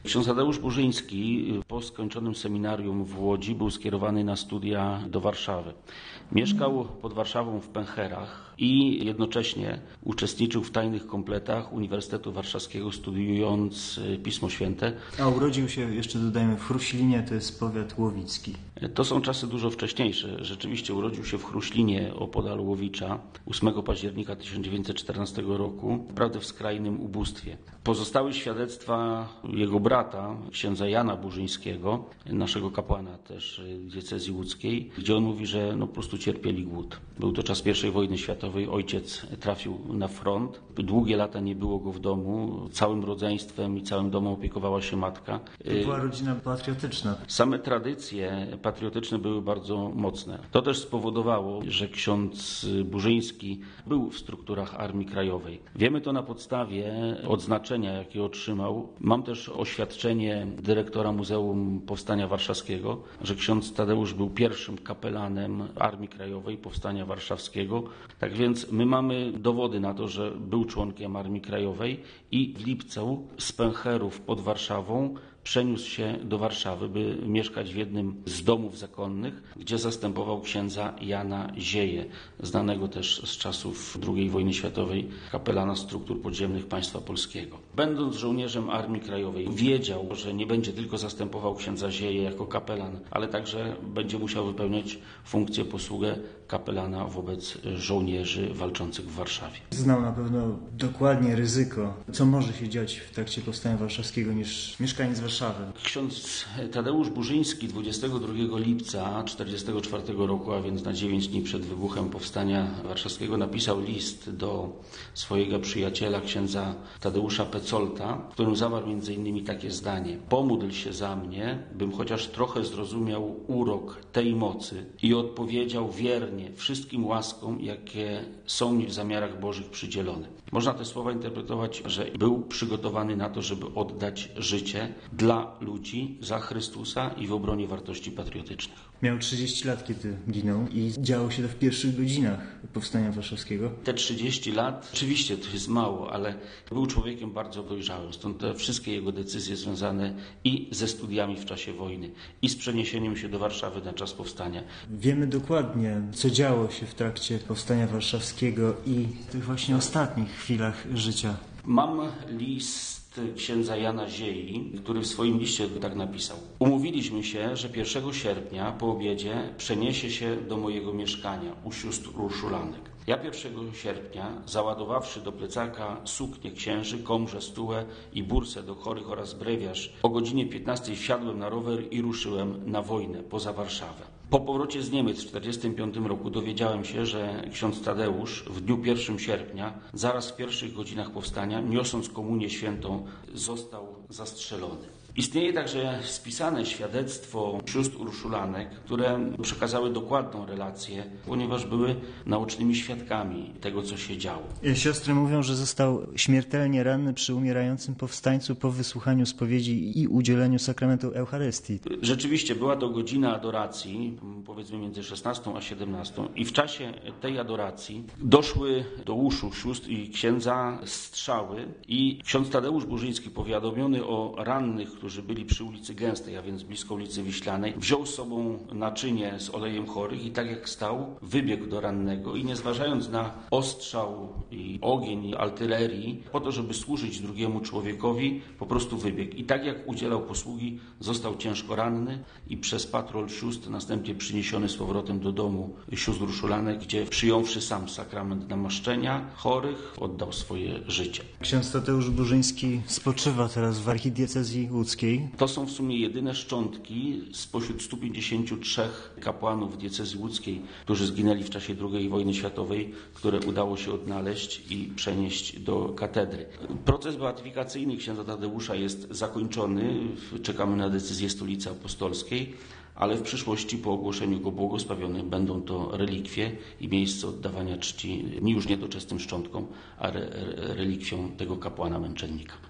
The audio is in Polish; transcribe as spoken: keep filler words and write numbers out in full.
Ksiądz Tadeusz Burzyński po skończonym seminarium w Łodzi był skierowany na studia do Warszawy. Mieszkał pod Warszawą w Pęcherach i jednocześnie uczestniczył w tajnych kompletach Uniwersytetu Warszawskiego, studiując Pismo Święte. A urodził się, jeszcze dodajmy, w Chruślinie, to jest powiat łowicki. To są czasy dużo wcześniejsze. Rzeczywiście urodził się w Chruślinie opodal Łowicza ósmego października tysiąc dziewięćset czternastego roku, naprawdę w skrajnym ubóstwie. Pozostały świadectwa jego brata, księdza Jana Burzyńskiego, naszego kapłana też diecezji łódzkiej, gdzie on mówi, że no po prostu cierpieli głód. Był to czas pierwszej wojny światowej, ojciec trafił na front, długie lata nie było go w domu, całym rodzeństwem i całym domem opiekowała się matka. To była rodzina patriotyczna. Same tradycje patriotyczne były bardzo mocne. To też spowodowało, że ksiądz Burzyński był w strukturach Armii Krajowej. Wiemy to na podstawie odznaczenia, jakie otrzymał. Mam też oświadczenie dyrektora Muzeum Powstania Warszawskiego, że ksiądz Tadeusz był pierwszym kapelanem Armii Krajowej Powstania Warszawskiego. Tak więc my mamy dowody na to, że był członkiem Armii Krajowej i w lipcu z Pęcherów pod Warszawą przeniósł się do Warszawy, by mieszkać w jednym z domów zakonnych, gdzie zastępował księdza Jana Zieję, znanego też z czasów drugiej wojny światowej kapelana struktur podziemnych państwa polskiego. Będąc żołnierzem Armii Krajowej, wiedział, że nie będzie tylko zastępował księdza Zieję jako kapelan, ale także będzie musiał wypełniać funkcję, posługę kapelana wobec żołnierzy walczących w Warszawie. Znał na pewno dokładnie ryzyko, co może się dziać w trakcie Powstania Warszawskiego, niż mieszkaniec Warszawy. Ksiądz Tadeusz Burzyński dwudziestego drugiego lipca tysiąc dziewięćset czterdziestego czwartego roku, a więc na dziewięć dni przed wybuchem Powstania Warszawskiego, napisał list do swojego przyjaciela, księdza Tadeusza Pecolta, w którym zawarł między innymi takie zdanie: pomódl się za mnie, bym chociaż trochę zrozumiał urok tej mocy i odpowiedział wiernie wszystkim łaskom, jakie są mi w zamiarach Bożych przydzielone. Można te słowa interpretować, że był przygotowany na to, żeby oddać życie dla ludzi, za Chrystusa i w obronie wartości patriotycznych. Miał trzydzieści lat, kiedy ginął i działo się to w pierwszych godzinach Powstania Warszawskiego. Te trzydzieści lat, oczywiście to jest mało, ale był człowiekiem bardzo dojrzałym. Stąd te wszystkie jego decyzje związane i ze studiami w czasie wojny, i z przeniesieniem się do Warszawy na czas powstania. Wiemy dokładnie, co działo się w trakcie Powstania Warszawskiego i w tych właśnie ostatnich chwilach życia. Mam list księdza Jana Ziei, który w swoim liście tak napisał: umówiliśmy się, że pierwszego sierpnia po obiedzie przeniesie się do mojego mieszkania u sióstr Urszulanek. Ja pierwszego sierpnia, załadowawszy do plecaka suknię księży, komrze, stułę i bursę do chorych oraz brewiarz, o godzinie piętnastej wsiadłem na rower i ruszyłem na wojnę poza Warszawę. Po powrocie z Niemiec w tysiąc dziewięćset czterdziestym piątym roku dowiedziałem się, że ksiądz Tadeusz w dniu pierwszego sierpnia, zaraz w pierwszych godzinach powstania, niosąc komunię świętą, został zastrzelony. Istnieje także spisane świadectwo sióstr Urszulanek, które przekazały dokładną relację, ponieważ były naocznymi świadkami tego, co się działo. Siostry mówią, że został śmiertelnie ranny przy umierającym powstańcu po wysłuchaniu spowiedzi i udzieleniu sakramentu Eucharystii. Rzeczywiście była to godzina adoracji, powiedzmy między szesnastą a siedemnastą, i w czasie tej adoracji doszły do uszu sióstr i księdza strzały i ksiądz Tadeusz Burzyński, powiadomiony o rannych, którzy byli przy ulicy Gęstej, a więc blisko ulicy Wiślanej, wziął z sobą naczynie z olejem chorych i tak jak stał, wybiegł do rannego i nie zważając na ostrzał i ogień i artylerii, po to, żeby służyć drugiemu człowiekowi, po prostu wybiegł. I tak jak udzielał posługi, został ciężko ranny i przez patrol sióstr następnie przyniesiony z powrotem do domu sióstr Urszulanek, gdzie przyjąwszy sam sakrament namaszczenia chorych, oddał swoje życie. Ksiądz Tadeusz Burzyński spoczywa teraz w archidiecezji łódzkiej. To są w sumie jedyne szczątki spośród stu pięćdziesięciu trzech kapłanów diecezji łódzkiej, którzy zginęli w czasie drugiej wojny światowej, które udało się odnaleźć i przenieść do katedry. Proces beatyfikacyjny księdza Tadeusza jest zakończony. Czekamy na decyzję Stolicy Apostolskiej, ale w przyszłości po ogłoszeniu go błogosławionym będą to relikwie i miejsce oddawania czci już nie doczesnym szczątkom, a re relikwią tego kapłana męczennika.